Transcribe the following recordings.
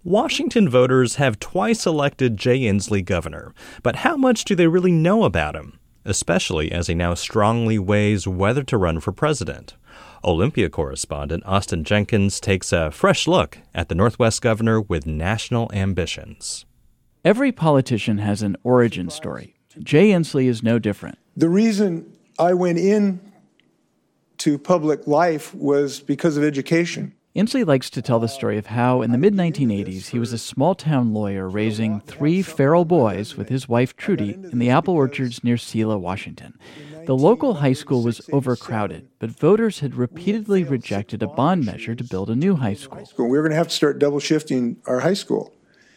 Washington voters have twice elected Jay Inslee governor, but how much do they really know about him, especially as he now strongly weighs whether to run for president? Olympia correspondent Austin Jenkins takes a fresh look at the Northwest governor with national ambitions. Every politician has an origin story. Jay Inslee is no different. The reason I went into public life was because of education. Inslee likes to tell the story of how, in the mid-1980s, he was a small-town lawyer raising 3 feral boys with his wife Trudy in the apple orchards near Selah, Washington. The local high school was overcrowded, but voters had repeatedly rejected a bond measure to build a new high school. We were going to have to start double shifting our high school.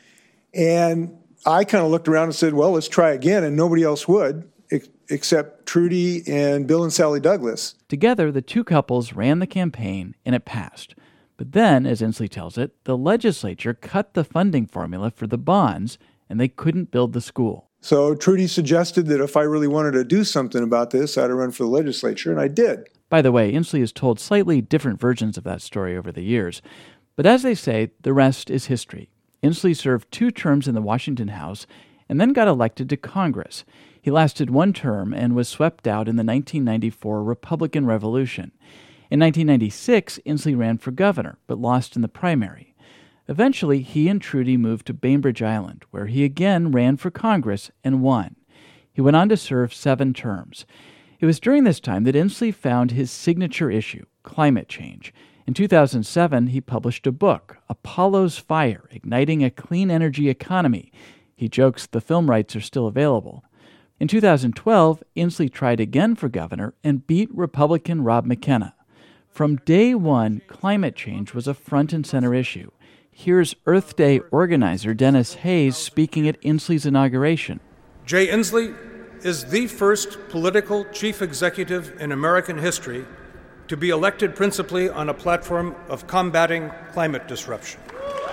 And I kind of looked around and said, well, let's try again, and nobody else would, except Trudy and Bill and Sally Douglas. Together, the two couples ran the campaign, and it passed. But then, as Inslee tells it, the legislature cut the funding formula for the bonds, and they couldn't build the school. So Trudy suggested that if I really wanted to do something about this, I'd run for the legislature, and I did. By the way, Inslee has told slightly different versions of that story over the years. But as they say, the rest is history. Inslee served 2 terms in the Washington House and then got elected to Congress. He lasted 1 term and was swept out in the 1994 Republican Revolution. In 1996, Inslee ran for governor, but lost in the primary. Eventually, he and Trudy moved to Bainbridge Island, where he again ran for Congress and won. He went on to serve 7 terms. It was during this time that Inslee found his signature issue, climate change. In 2007, he published a book, Apollo's Fire, Igniting a Clean Energy Economy. He jokes the film rights are still available. In 2012, Inslee tried again for governor and beat Republican Rob McKenna. From day one, climate change was a front and center issue. Here's Earth Day organizer Dennis Hayes speaking at Inslee's inauguration. Jay Inslee is the first political chief executive in American history to be elected principally on a platform of combating climate disruption.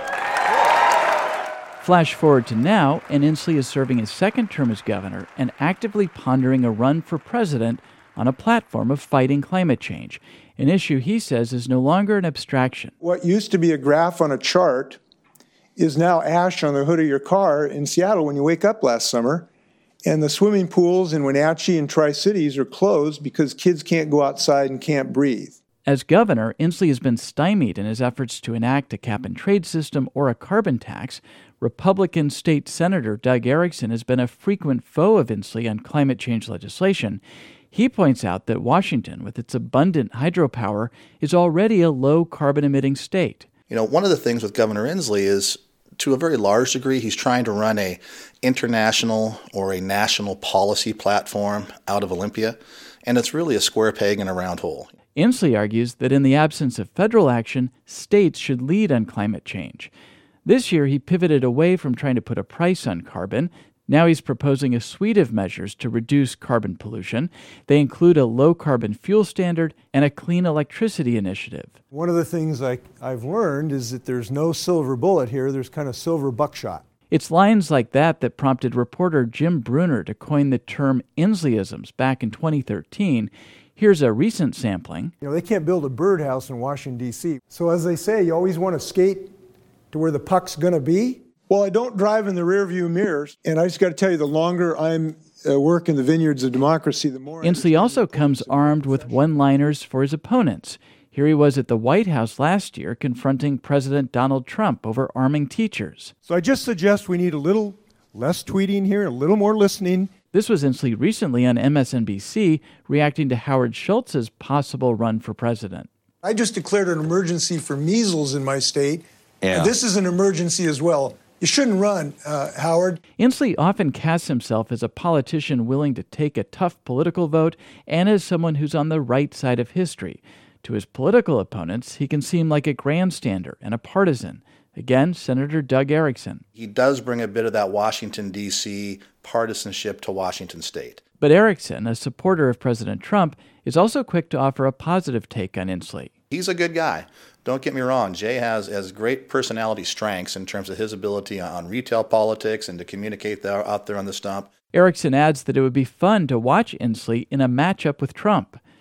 Flash forward to now, and Inslee is serving his 2nd term as governor and actively pondering a run for president on a platform of fighting climate change, an issue he says is no longer an abstraction. What used to be a graph on a chart is now ash on the hood of your car in Seattle when you wake up last summer, and the swimming pools in Wenatchee and Tri-Cities are closed because kids can't go outside and can't breathe. As governor, Inslee has been stymied in his efforts to enact a cap-and-trade system or a carbon tax. Republican State Senator Doug Erickson has been a frequent foe of Inslee on climate change legislation. He points out that Washington, with its abundant hydropower, is already a low carbon-emitting state. One of the things with Governor Inslee is, to a very large degree, he's trying to run a international or a national policy platform out of Olympia, and it's really a square peg in a round hole. Inslee argues that in the absence of federal action, states should lead on climate change. This year, he pivoted away from trying to put a price on carbon. Now he's proposing a suite of measures to reduce carbon pollution. They include a low-carbon fuel standard and a clean electricity initiative. One of the things I've learned is that there's no silver bullet here. There's kind of silver buckshot. It's lines like that that prompted reporter Jim Brunner to coin the term Insleeisms back in 2013. Here's a recent sampling. They can't build a birdhouse in Washington, D.C. So as they say, you always want to skate to where the puck's going to be. Well, I don't drive in the rearview mirrors, and I just got to tell you, the longer I'm work in the vineyards of democracy, the more... Inslee also comes armed with one-liners for his opponents. Here he was at the White House last year confronting President Donald Trump over arming teachers. So I just suggest we need a little less tweeting here, a little more listening. This was Inslee recently on MSNBC reacting to Howard Schultz's possible run for president. I just declared an emergency for measles in my state. Yeah. And this is an emergency as well. You shouldn't run, Howard. Inslee often casts himself as a politician willing to take a tough political vote and as someone who's on the right side of history. To his political opponents, he can seem like a grandstander and a partisan. Again, Senator Doug Erickson. He does bring a bit of that Washington, D.C. partisanship to Washington State. But Erickson, a supporter of President Trump, is also quick to offer a positive take on Inslee. He's a good guy. Don't get me wrong. Jay has great personality strengths in terms of his ability on retail politics and to communicate out there on the stump. Erickson adds that it would be fun to watch Inslee in a matchup with Trump.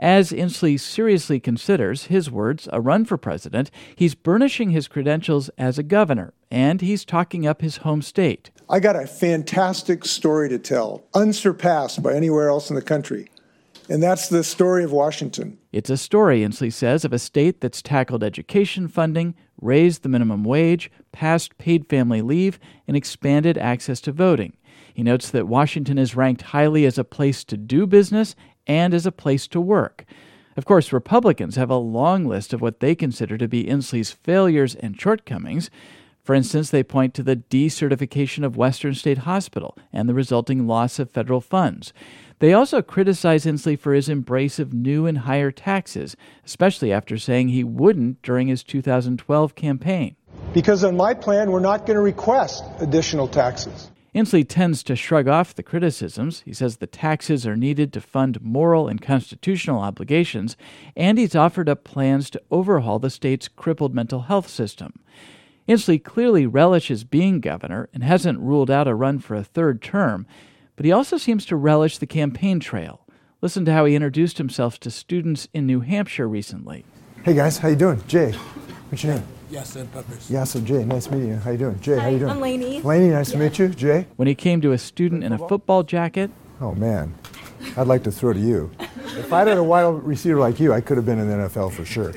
As Inslee seriously considers, his words, a run for president, he's burnishing his credentials as a governor, and he's talking up his home state. I got a fantastic story to tell, unsurpassed by anywhere else in the country. And that's the story of Washington. It's a story, Inslee says, of a state that's tackled education funding, raised the minimum wage, passed paid family leave, and expanded access to voting. He notes that Washington is ranked highly as a place to do business and as a place to work. Of course, Republicans have a long list of what they consider to be Inslee's failures and shortcomings. For instance, they point to the decertification of Western State Hospital and the resulting loss of federal funds. They also criticize Inslee for his embrace of new and higher taxes, especially after saying he wouldn't during his 2012 campaign. Because on my plan, we're not going to request additional taxes. Inslee tends to shrug off the criticisms. He says the taxes are needed to fund moral and constitutional obligations, and he's offered up plans to overhaul the state's crippled mental health system. Inslee clearly relishes being governor and hasn't ruled out a run for a third term, but he also seems to relish the campaign trail. Listen to how he introduced himself to students in New Hampshire recently. Hey guys, how you doing? Jay, what's your name? Yasser Peppers. Yasser, Jay, nice meeting you. How you doing? Jay, how you doing? I'm Lainey. Lainey, nice to meet you. Jay? When he came to a student in a football jacket, Oh man, I'd like to throw to you. If I'd had a wide receiver like you, I could have been in the NFL for sure.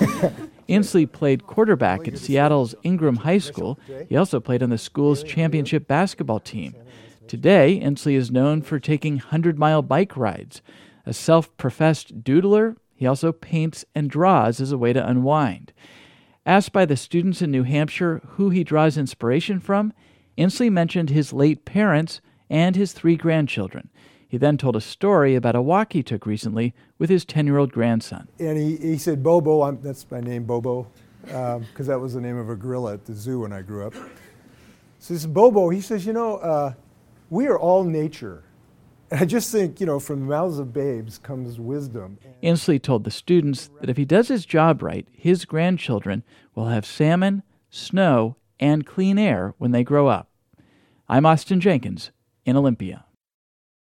Inslee played quarterback at Seattle's Ingram High School. He also played on the school's championship basketball team. Today, Inslee is known for taking 100-mile bike rides. A self-professed doodler, he also paints and draws as a way to unwind. Asked by the students in New Hampshire who he draws inspiration from, Inslee mentioned his late parents and his 3 grandchildren. He then told a story about a walk he took recently with his 10-year-old grandson. And he said, Bobo, that's my name, Bobo, because that was the name of a gorilla at the zoo when I grew up. So this is Bobo, he says, we are all nature. And I just think, from the mouths of babes comes wisdom. Inslee told the students that if he does his job right, his grandchildren will have salmon, snow, and clean air when they grow up. I'm Austin Jenkins in Olympia.